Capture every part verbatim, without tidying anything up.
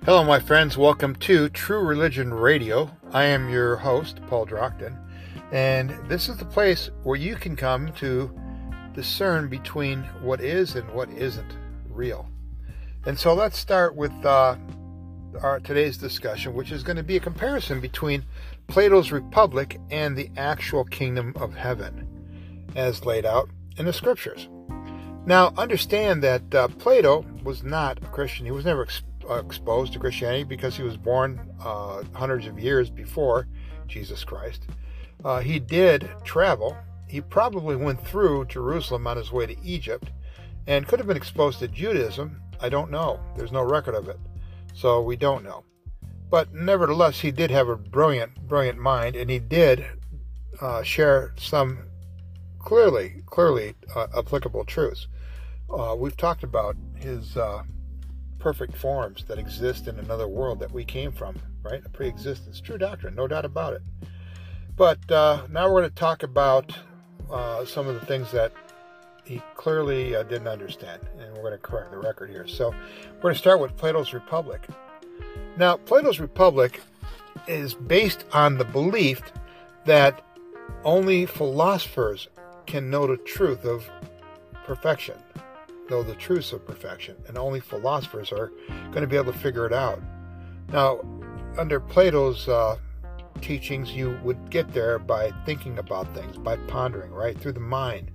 Hello, my friends. Welcome to True Religion Radio. I am your host, Paul Drockton, and this is the place where you can come to discern between what is and what isn't real. And so let's start with uh, our today's discussion, which is going to be a comparison between Plato's Republic and the actual kingdom of heaven, as laid out in the scriptures. Now, understand that uh, Plato was not a Christian. He was never ex- uh, exposed to Christianity because he was born uh, hundreds of years before Jesus Christ. Uh, he did travel. He probably went through Jerusalem on his way to Egypt and could have been exposed to Judaism. I don't know. There's no record of it, so we don't know. But nevertheless, he did have a brilliant, brilliant mind, and he did uh, share some clearly, clearly uh, applicable truths. Uh, we've talked about his uh, perfect forms that exist in another world that we came from, right? A pre-existence, true doctrine, no doubt about it. But uh, now we're going to talk about uh, some of the things that he clearly uh, didn't understand, and we're going to correct the record here. So we're going to start with Plato's Republic. Now, Plato's Republic is based on the belief that only philosophers can know the truth of perfection, know the truths of perfection, and only philosophers are going to be able to figure it out. Now, under Plato's uh, teachings, you would get there by thinking about things, by pondering, right, through the mind.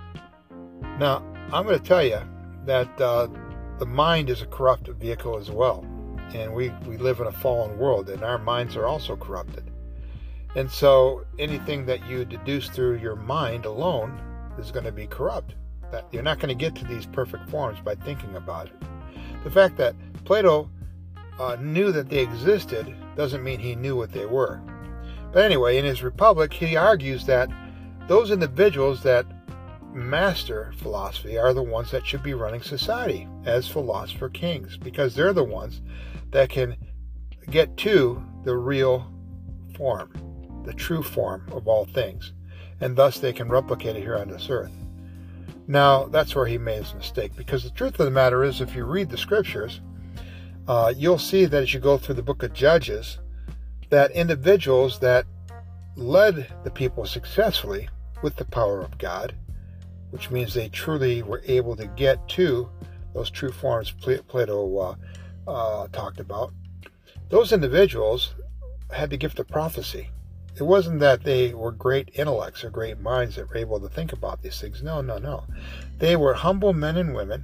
Now, I'm going to tell you that uh, the mind is a corrupt vehicle as well, and we, we live in a fallen world, and our minds are also corrupted. And so anything that you deduce through your mind alone is going to be corrupt. That you're not going to get to these perfect forms by thinking about it. The fact that Plato uh, knew that they existed doesn't mean he knew what they were. But anyway, in his Republic, he argues that those individuals that master philosophy are the ones that should be running society as philosopher kings, because they're the ones that can get to the real form, the true form of all things, and thus they can replicate it here on this earth. Now, that's where he made his mistake, because the truth of the matter is, if you read the scriptures, uh, you'll see that as you go through the book of Judges, that individuals that led the people successfully with the power of God, which means they truly were able to get to those true forms Plato uh, uh, talked about, those individuals had the gift of prophecy. It wasn't that they were great intellects or great minds that were able to think about these things. No, no, no. They were humble men and women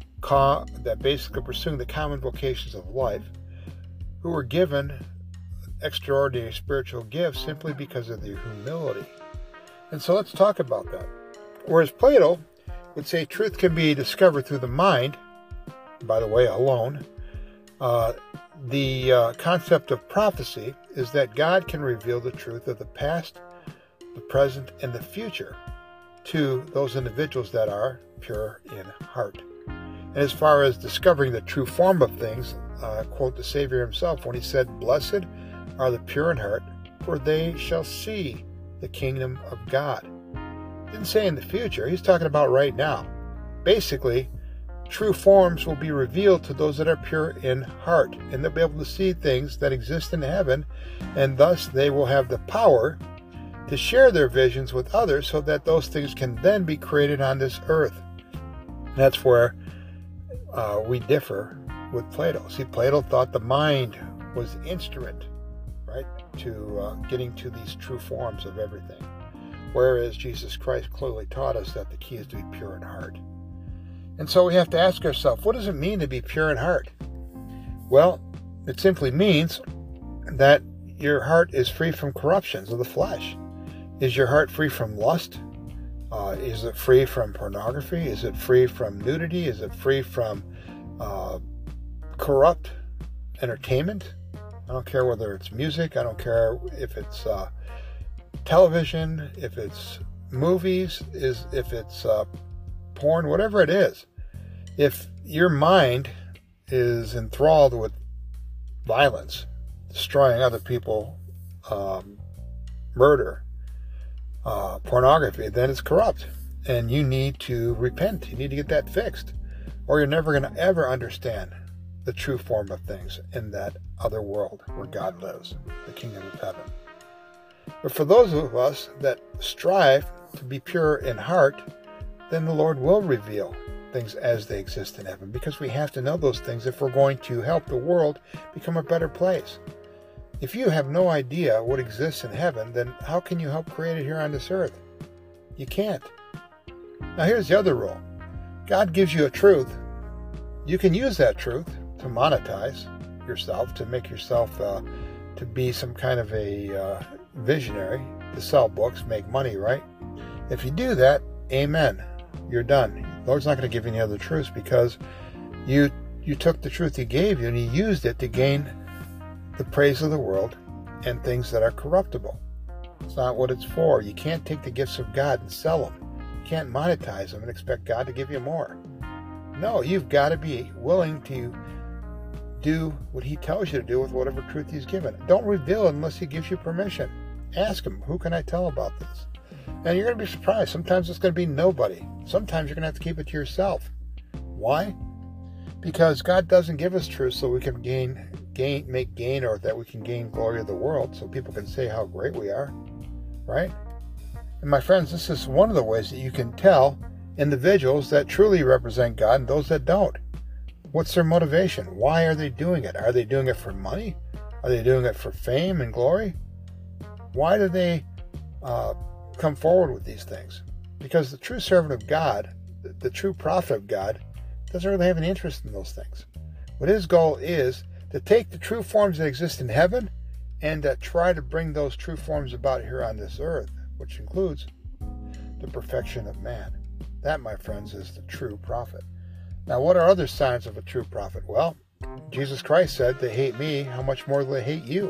that basically pursuing the common vocations of life, who were given extraordinary spiritual gifts simply because of their humility. And so let's talk about that. Whereas Plato would say truth can be discovered through the mind, by the way, alone, uh, the uh, concept of prophecy is that God can reveal the truth of the past, the present, and the future to those individuals that are pure in heart. And as far as discovering the true form of things, uh, quote the Savior himself when he said, "Blessed are the pure in heart, for they shall see the kingdom of God." He didn't say in the future, he's talking about right now. Basically, true forms will be revealed to those that are pure in heart, and they'll be able to see things that exist in heaven, and thus they will have the power to share their visions with others so that those things can then be created on this earth. And that's where uh, we differ with Plato. See, Plato thought the mind was the instrument, right, to uh, getting to these true forms of everything, whereas Jesus Christ clearly taught us that the key is to be pure in heart. And so we have to ask ourselves, what does it mean to be pure in heart? Well, it simply means that your heart is free from corruptions of the flesh. Is your heart free from lust? Uh, is it free from pornography? Is it free from nudity? Is it free from uh, corrupt entertainment? I don't care whether it's music. I don't care if it's uh, television, if it's movies, is if it's uh, porn, whatever it is. If your mind is enthralled with violence, destroying other people, um, murder, uh, pornography, then it's corrupt. And you need to repent. You need to get that fixed. Or you're never going to ever understand the true form of things in that other world where God lives, the kingdom of heaven. But for those of us that strive to be pure in heart, then the Lord will reveal things as they exist in heaven, because we have to know those things if we're going to help the world become a better place. If you have no idea what exists in heaven, then how can you help create it here on this earth? You can't. Now here's the other rule. God gives you a truth. You can use that truth to monetize yourself, to make yourself, uh, to be some kind of a uh, visionary, to sell books, make money, right? If you do that, amen, you're done. The Lord's not going to give you any other truths, because you you took the truth He gave you and you used it to gain the praise of the world and things that are corruptible. It's not what it's for. You can't take the gifts of God and sell them. You can't monetize them and expect God to give you more. No, you've got to be willing to do what He tells you to do with whatever truth He's given. Don't reveal it unless He gives you permission. Ask Him, who can I tell about this? And you're going to be surprised. Sometimes it's going to be nobody. Sometimes you're going to have to keep it to yourself. Why? Because God doesn't give us truth so we can gain, gain, make gain, or that we can gain glory of the world, so people can say how great we are, right? And my friends, this is one of the ways that you can tell individuals that truly represent God and those that don't. What's their motivation? Why are they doing it? Are they doing it for money? Are they doing it for fame and glory? Why do they uh, come forward with these things? Because the true servant of God, the, the true prophet of God, doesn't really have any interest in those things. What his goal is to take the true forms that exist in heaven and uh, try to bring those true forms about here on this earth, which includes the perfection of man. That, my friends, is the true prophet. Now, what are other signs of a true prophet? Well, Jesus Christ said, they hate me, how much more do they hate you?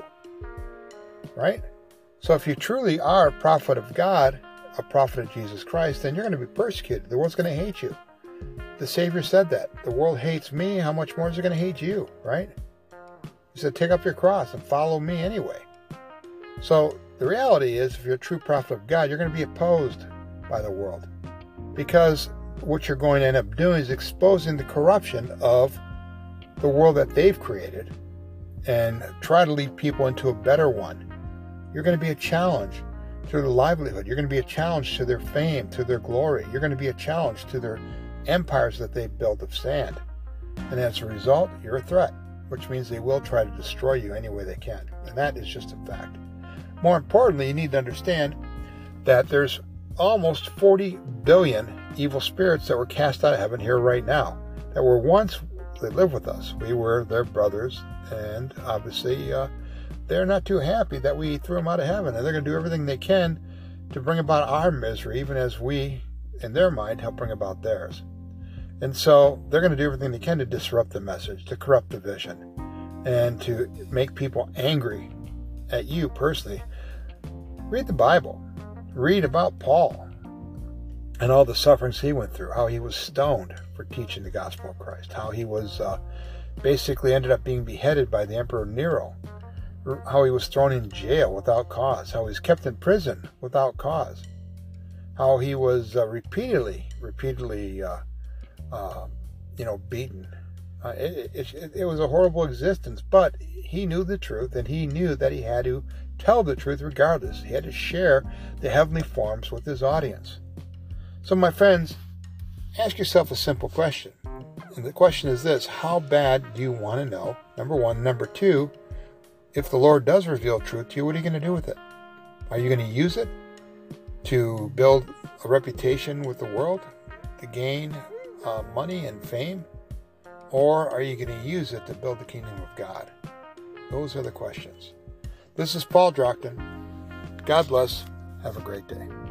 Right? So if you truly are a prophet of God, a prophet of Jesus Christ, then you're going to be persecuted. The world's going to hate you. The Savior said that. The world hates me, how much more is it going to hate you? Right? He said, take up your cross and follow me anyway. So the reality is, if you're a true prophet of God, you're going to be opposed by the world. Because what you're going to end up doing is exposing the corruption of the world that they've created and try to lead people into a better one. You're going to be a challenge to their livelihood. You're going to be a challenge to their fame, to their glory. You're going to be a challenge to their empires that they've built of sand. And as a result, you're a threat, which means they will try to destroy you any way they can. And that is just a fact. More importantly, you need to understand that there's almost forty billion evil spirits that were cast out of heaven here right now, that were once, they live with us. We were their brothers, and obviously uh, they're not too happy that we threw them out of heaven, and they're going to do everything they can to bring about our misery, even as we, in their mind, help bring about theirs. And so they're going to do everything they can to disrupt the message, to corrupt the vision, and to make people angry at you personally. Read the Bible. Read about Paul and all the sufferings he went through, how he was stoned for teaching the gospel of Christ, how he was uh, basically ended up being beheaded by the Emperor Nero, how he was thrown in jail without cause, how he was kept in prison without cause, how he was uh, repeatedly, repeatedly, uh, uh, you know, beaten. Uh, it, it, it was a horrible existence, but he knew the truth, and he knew that he had to tell the truth regardless. He had to share the heavenly forms with his audience. So, my friends, ask yourself a simple question. And the question is this: how bad do you want to know? Number one. Number two, if the Lord does reveal truth to you, what are you going to do with it? Are you going to use it to build a reputation with the world, to gain uh, money and fame? Or are you going to use it to build the kingdom of God? Those are the questions. This is Paul Drockton. God bless. Have a great day.